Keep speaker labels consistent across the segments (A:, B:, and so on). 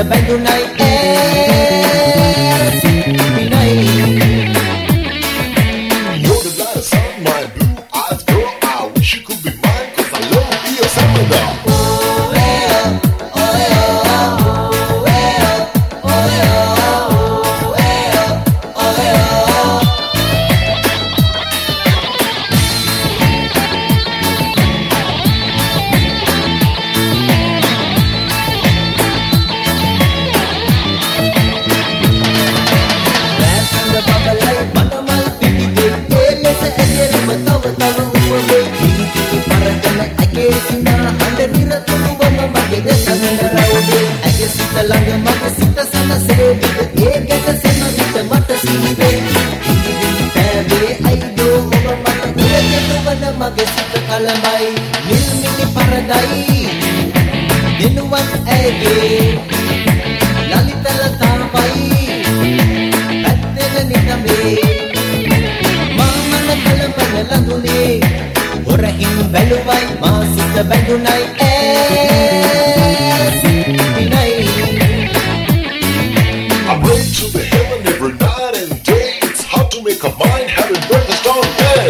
A: බැඳුනයි විනයි.
B: You're the light of sun, my blue eyes girl. I wish you could be mine, 'cause I love to be your summer girl.
A: මගේ සිත කලමයි නිල්මිණි පරදයි දිනුවන් ඇගේ ලලිත ලතාවයි පැත්තෙන නිකමේ මාමන කලමන ලඳුනේ හොරහින් බැලුවයි මා සිත බැඳුනයි විනයි.
B: I pray to the heaven every night and day. It's hard to make a mind having breakfast all day.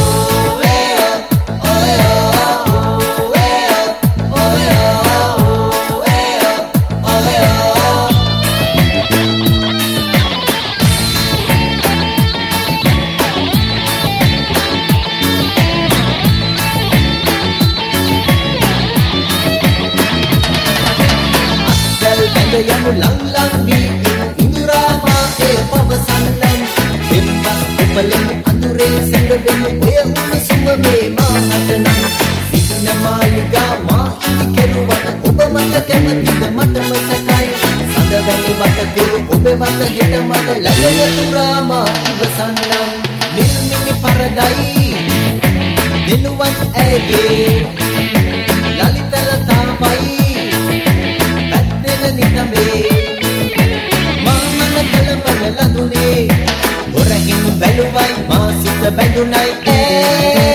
A: යනු ලංලං වී ඉඳුරාමා ඒ පවසන්නම් දෙම්බස් උපලෙන් අඳුරේ සැඟවෙන ඔය උණුසුම මේ මාහතනම් සිටින මාලිගා මා ඉදි කෙරුවට ඔබ මට කැමතිද මටම සැකයි සඳවැනි වටකුරු ඔබ මත හෙට මට ලැබෙන තුරාමා ඉවසන්නම් නිල්මිණි පරදයි දිනුවන් ඇගේ ලලිත ලතාවයි මාමන කලමන ලඳුනේ හොරහින් බැලුවයි මා සිත බැඳුනයි